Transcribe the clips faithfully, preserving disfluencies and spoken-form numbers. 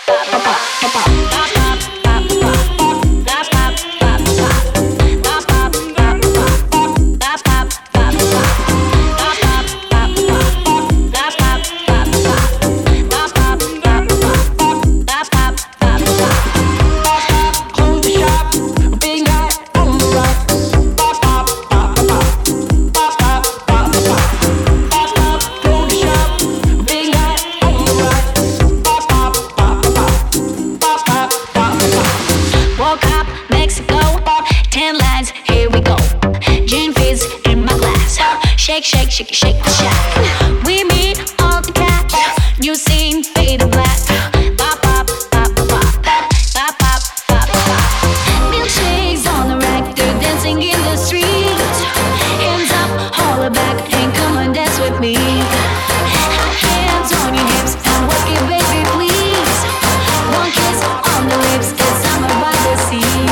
Shake, shake, shake, shake the shack. We meet all the cats. New scene, fade to black. Pop, pop, pop, pop, pop, pop, pop, pop, pop. Milkshakes on the rack, they're dancing in the street. Hands up, holler back, and come and dance with me. Hands on your hips and work it, baby, please. One kiss on the lips, it's summer by the sea.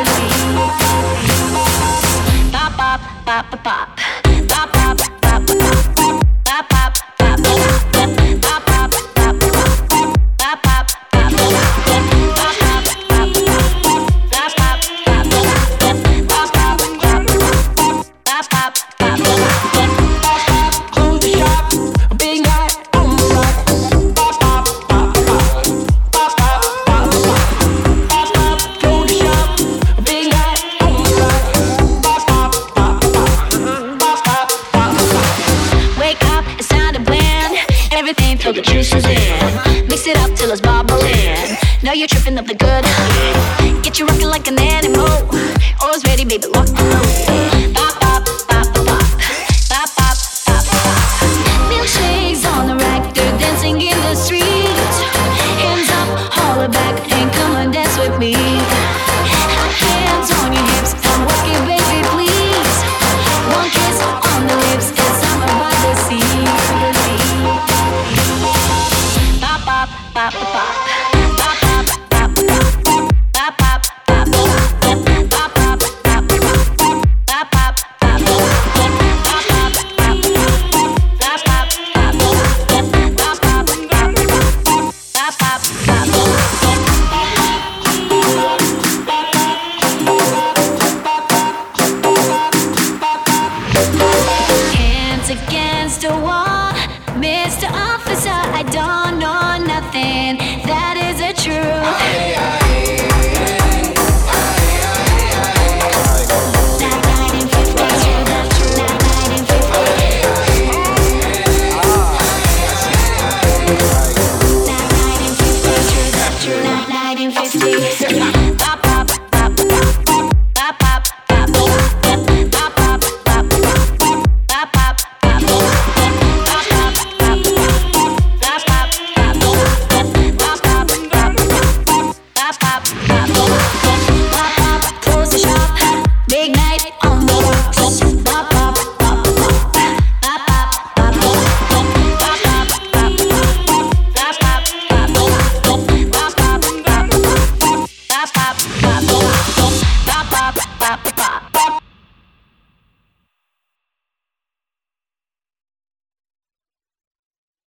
Pop, pop, pop, pop, pop. Throw the juices in, mix it up till it's bubbling. Now you're tripping up the good. Get you rocking like an animal. Always ready, baby, lock and load. Pop, pop.